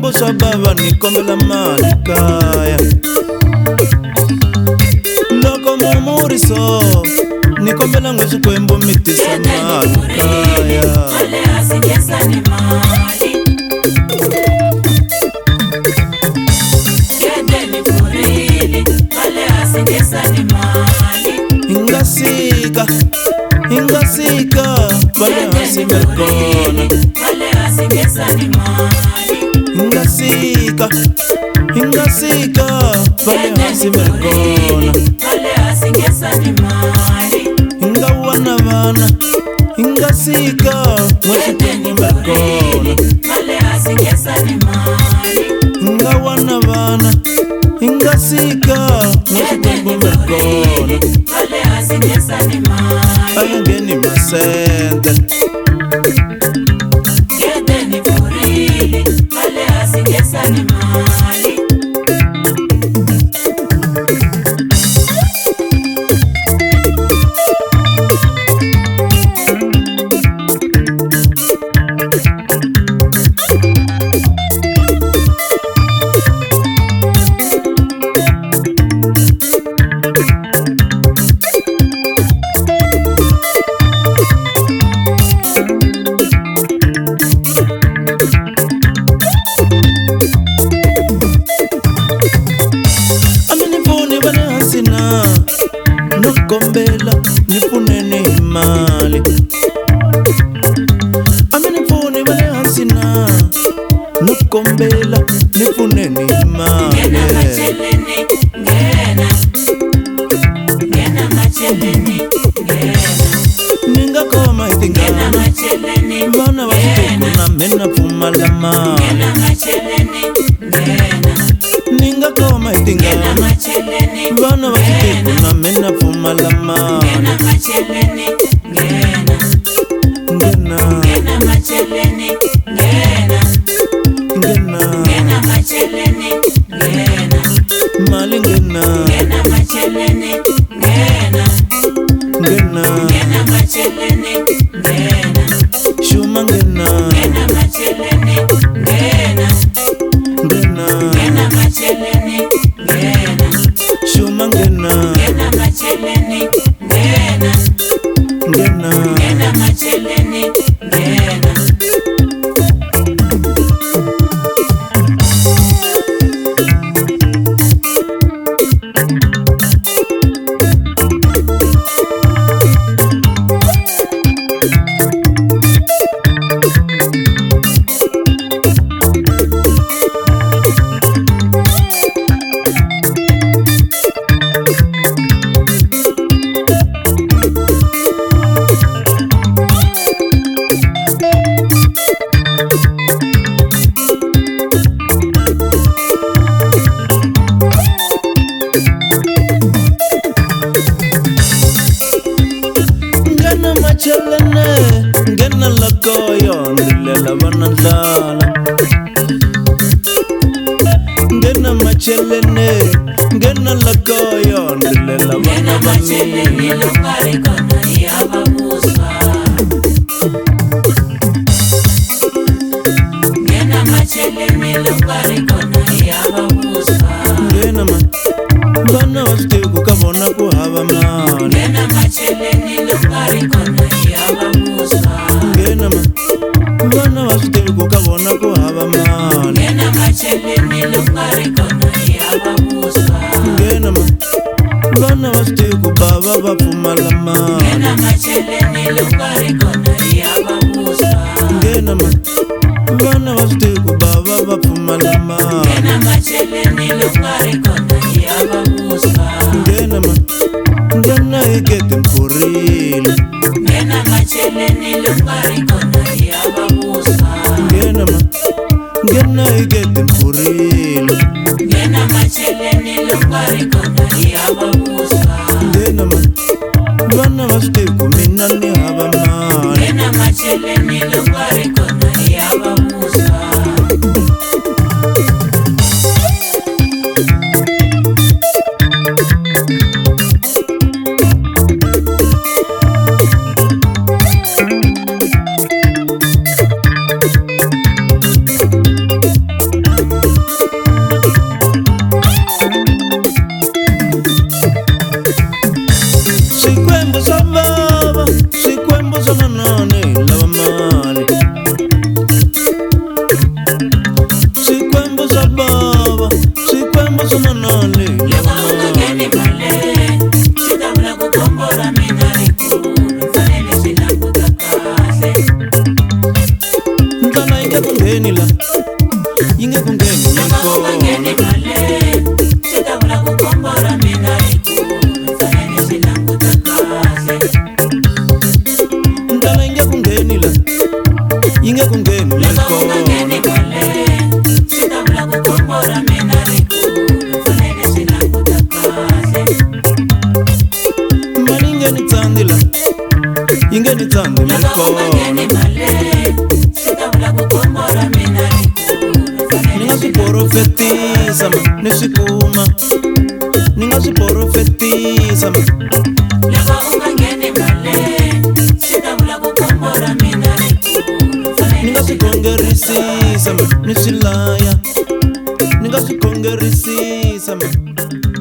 vuswa bava ni kombela mali kaya. Loko mumuriso ni kombela ngwe Xikwembu mi tisa mali kaya. Male asingesa ni mali. Gede ni furili. Male asingesa ni mali. Ingasika vale hasi merkona. Male asingesa ni mali. Ingasika vale hasi merkona. Male asingesa ni mali. Ingawana vana ingasika Xikwembu merkona. Male asingesa ni mali. Ingawana vana ingasika Xikwembu merkona. Male asingesa ni mali. Ayangeni masente Gede ni furili. Male asingesa ni mali. Nokombela nifuneni mali. Amenifuni vale hansina. Nokombela nifuneni mali. Ngena macheleni, ngena. Ngena macheleni, ngena. Ningakoma Ngena itingana macheleni, vana va Xikwembu na mina pfumala mali. ngena macheleni, ngena. Ningakoma Ngena itingana macheleni, vana va Xikwembu na mina pfumala mali. ngena macheleni, ngena. Ngena Ngena macheleni, ngena. Ngena macheleni, ngena. mali ngena Ngena macheleni, ngena. ngena Ngena macheleni, ngena. shuma ngena Ngena macheleni, ngena. ngena Ngena macheleni, ngena. shuma ngena Ngena macheleni, ngena. ngena Ngena macheleni, ngena. ngena machelene ngena lakoyo ndilela vana ndlala. Ngena machelene ngena lakoyo ndilela Ngena vana va macheleni, mina. lungari kona yava vuswa. Ngena macheleni, lungari kona yava vuswa. Ngena vana va swi tivi ku ka vona ku hava mali. Ngena macheleni, lungari kona yava vuswa. Ngena vana va swi tivi ku ka vona ku hava mali. Ngena macheleni, lungari kona yava vuswa. Ngena vana va swi tivi ku bava va pfumala mali. Ngena macheleni, lungari kona yava vuswa. Ngena vana va swi tivi ku bava va pfumala mali. Ngena macheleni, lungari kona yava vuswa. Ngena igete mpfurile. Ngena macheleni, lungari kona yava vuswa. Ngena igete mpfurile. Ngena macheleni, lungari kona yava vuswa. Ngena vana va swi tivi ku mina ni hava mali. Ngena macheleni, lungari kona yava vuswa. tsandi la yi nge ni tsandi mi kona ni nga swi porofetisa ma ni swi kuma ni nga swi porofetisa ma ni nga swi kongerisisa ma ni swi laya ni nga swi kongerisisa ma